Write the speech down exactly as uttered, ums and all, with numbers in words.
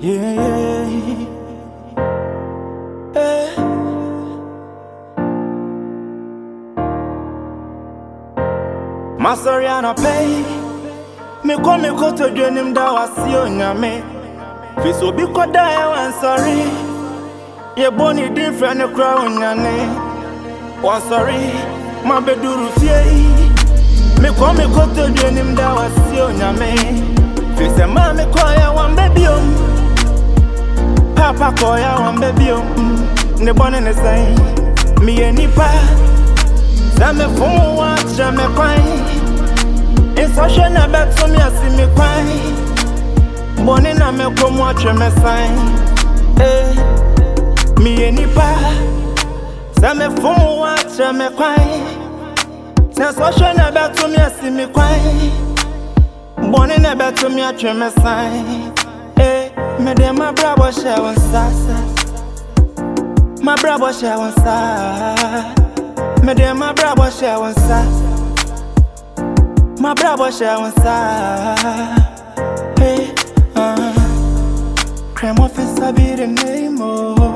Yeah, yeah. Hey. My sorry I no pay. Me come me go to join him that was you nyame. Fi so bi koda I sorry. Ye boni different no crowd nyane. One sorry, my beduru fie. Me come me go to join him that was you nyame. Fi se ma me call ya one baby um. Papa call ya one baby um. Ne boni ne say. Me enipa. Sa me phone watch me kwai. Insasha na bet to me asi me kwai. Boni na me come watch me sign. Eh, me enipa. Sa me phone watch me kwai. Insasha na bet to me asi me kwai. Boni na bet to me watch me sign. Eh, me de my brabo share one sasa. My brabo share one sasa. Me de my brabo share one sasa. My brother share one side. Hey, uh, crime officer be the name, oh.